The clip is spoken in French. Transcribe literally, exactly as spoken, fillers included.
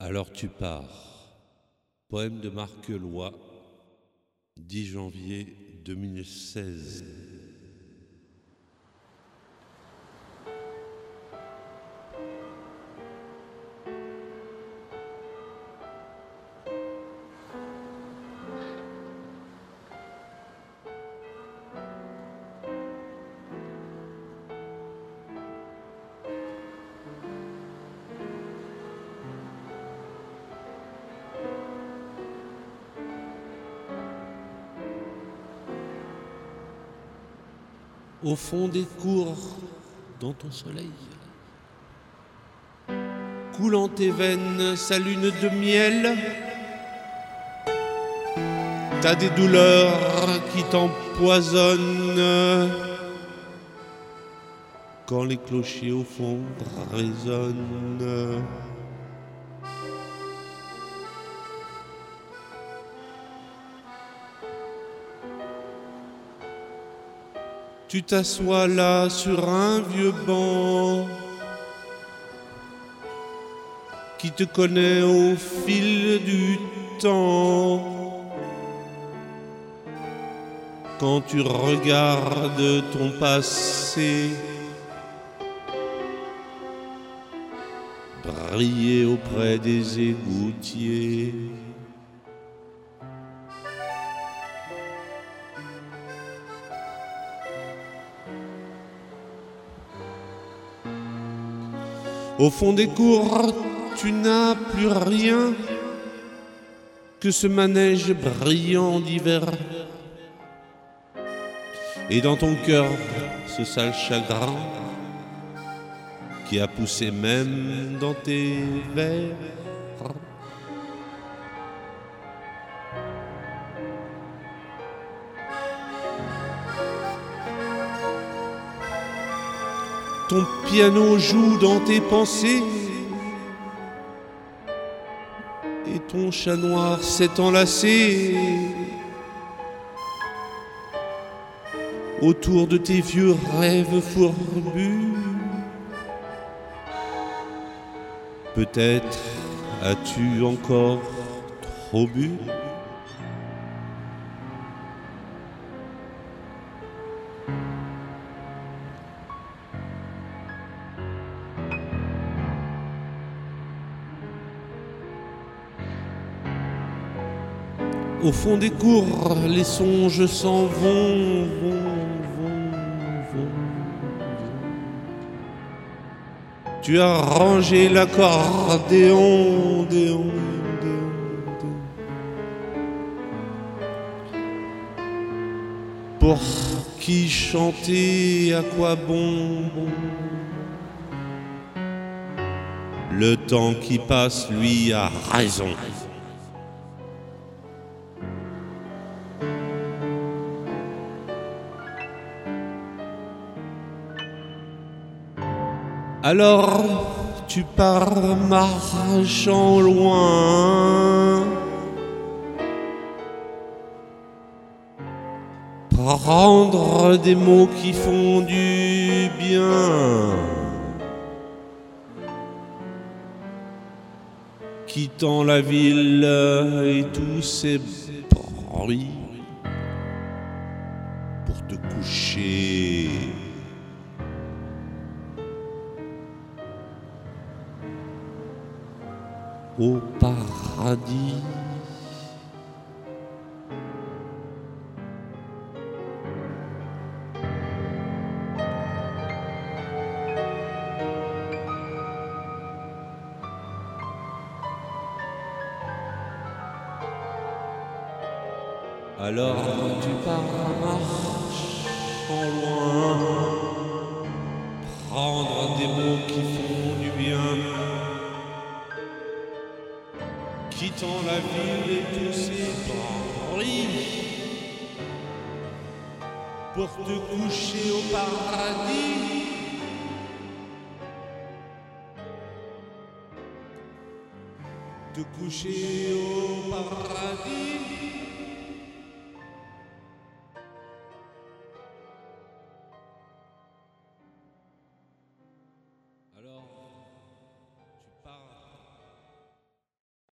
Alors tu pars. Poème de Marc Loy, dix janvier deux mille seize. Au fond des cours, dans ton soleil, coulant tes veines sa lune de miel, t'as des douleurs qui t'empoisonnent quand les clochers au fond résonnent. Tu t'assois là sur un vieux banc qui te connaît au fil du temps. Quand tu regardes ton passé briller auprès des égoutiers. Au fond des cours, tu n'as plus rien que ce manège brillant d'hiver. Et dans ton cœur, ce sale chagrin qui a poussé même dans tes vers. Ton piano joue dans tes pensées et ton chat noir s'est enlacé autour de tes vieux rêves fourbus. Peut-être as-tu encore trop bu. Au fond des cours, les songes s'en vont, vont, vont, vont, vont. Tu as rangé l'accordéon, déon, déon, déon. Pour qui chanter, à quoi bon, bon. Le temps qui passe, lui, a raison. Alors tu pars marchant loin, prendre des mots qui font du bien, quittant la ville et tous ses bruits pour te coucher au paradis. Alors tu pars marchant loin, prendre des mots qui font du bien, quittant la ville et tous ses bruits pour te coucher au paradis. Te coucher au paradis.